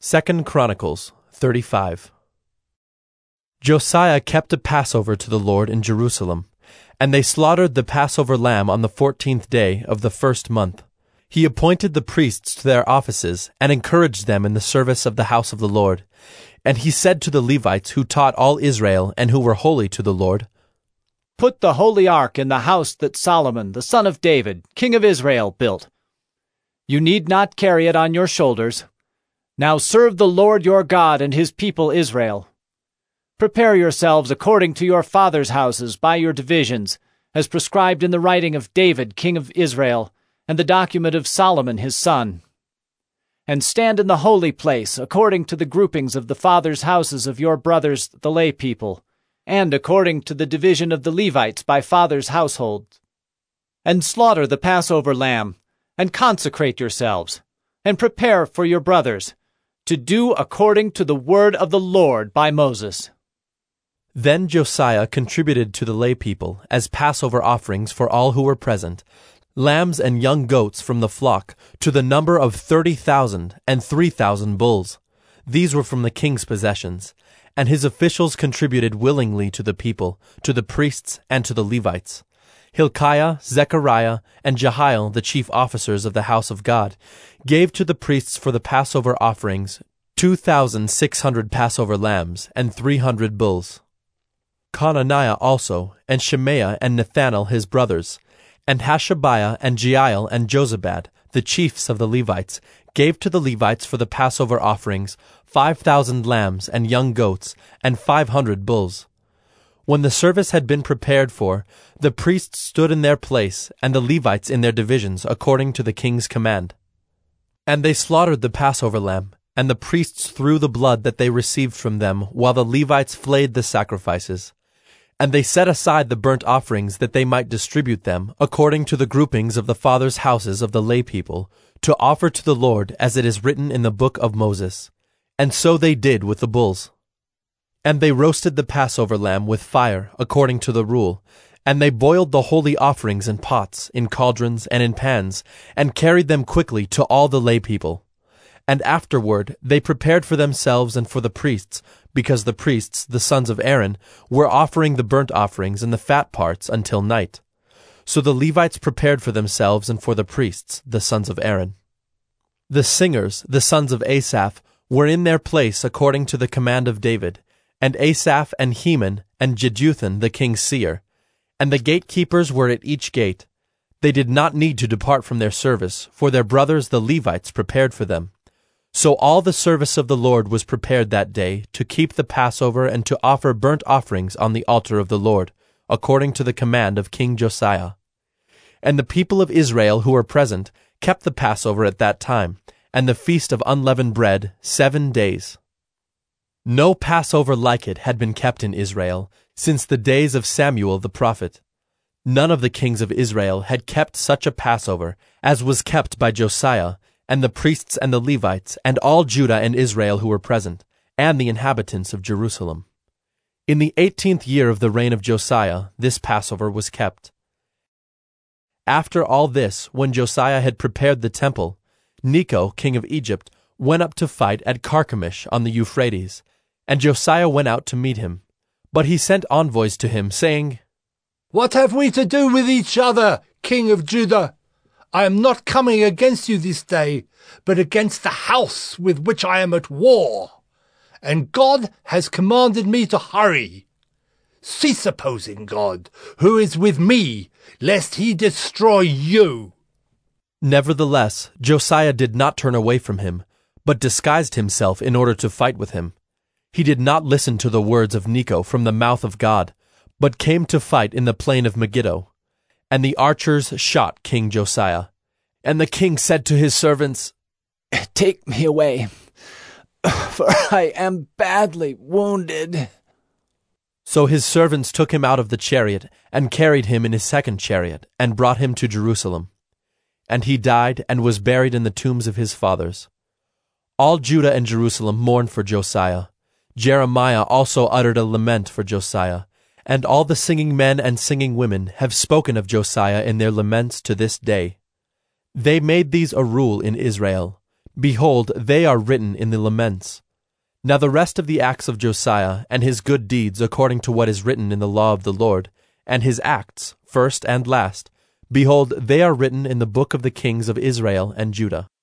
2 Chronicles 35. Josiah kept a Passover to the Lord in Jerusalem, and they slaughtered the Passover lamb on the 14th day of the first month. He appointed the priests to their offices and encouraged them in the service of the house of the Lord. And he said to the Levites who taught all Israel and who were holy to the Lord, "Put the holy ark in the house that Solomon, the son of David, king of Israel, built. You need not carry it on your shoulders. Now serve the Lord your God and his people Israel. Prepare yourselves according to your fathers' houses by your divisions, as prescribed in the writing of David, king of Israel, and the document of Solomon his son. And stand in the holy place according to the groupings of the fathers' houses of your brothers the lay people, and according to the division of the Levites by fathers' households. And slaughter the Passover lamb, and consecrate yourselves, and prepare for your brothers, to do according to the word of the Lord by Moses." Then Josiah contributed to the lay people as Passover offerings for all who were present, lambs and young goats from the flock, to the number of 30,000 and 3,000 bulls. These were from the king's possessions, and his officials contributed willingly to the people, to the priests, and to the Levites. Hilkiah, Zechariah, and Jehiel, the chief officers of the house of God, gave to the priests for the Passover offerings 2,600 Passover lambs and 300 bulls. Conaniah also, and Shemaiah and Nethanel his brothers, and Hashabiah and Jeiel and Jozabad, the chiefs of the Levites, gave to the Levites for the Passover offerings 5,000 lambs and young goats and 500 bulls. When the service had been prepared for, the priests stood in their place, and the Levites in their divisions, according to the king's command. And they slaughtered the Passover lamb, and the priests threw the blood that they received from them, while the Levites flayed the sacrifices. And they set aside the burnt offerings that they might distribute them, according to the groupings of the fathers' houses of the lay people, to offer to the Lord as it is written in the book of Moses. And so they did with the bulls. And they roasted the Passover lamb with fire, according to the rule. And they boiled the holy offerings in pots, in cauldrons, and in pans, and carried them quickly to all the lay people. And afterward they prepared for themselves and for the priests, because the priests, the sons of Aaron, were offering the burnt offerings and the fat parts until night. So the Levites prepared for themselves and for the priests, the sons of Aaron. The singers, the sons of Asaph, were in their place according to the command of David, and Asaph and Heman and Jeduthun the king's seer. And the gatekeepers were at each gate. They did not need to depart from their service, for their brothers the Levites prepared for them. So all the service of the Lord was prepared that day to keep the Passover and to offer burnt offerings on the altar of the Lord, according to the command of King Josiah. And the people of Israel who were present kept the Passover at that time, and the feast of unleavened bread 7 days. No Passover like it had been kept in Israel since the days of Samuel the prophet. None of the kings of Israel had kept such a Passover as was kept by Josiah, and the priests and the Levites, and all Judah and Israel who were present, and the inhabitants of Jerusalem. In the 18th year of the reign of Josiah, this Passover was kept. After all this, when Josiah had prepared the temple, Necho, king of Egypt, went up to fight at Carchemish on the Euphrates, and Josiah went out to meet him. But he sent envoys to him, saying, "What have we to do with each other, King of Judah? I am not coming against you this day, but against the house with which I am at war. And God has commanded me to hurry. Cease opposing God, who is with me, lest he destroy you." Nevertheless, Josiah did not turn away from him, but disguised himself in order to fight with him. He did not listen to the words of Necho from the mouth of God, but came to fight in the plain of Megiddo. And the archers shot King Josiah. And the king said to his servants, "Take me away, for I am badly wounded." So his servants took him out of the chariot, and carried him in his second chariot, and brought him to Jerusalem. And he died, and was buried in the tombs of his fathers. All Judah and Jerusalem mourned for Josiah. Jeremiah also uttered a lament for Josiah, and all the singing men and singing women have spoken of Josiah in their laments to this day. They made these a rule in Israel, Behold, they are written in the Laments. Now the rest of the acts of Josiah, and his good deeds according to what is written in the law of the Lord, and his acts, first and last, behold, they are written in the book of the kings of Israel and Judah.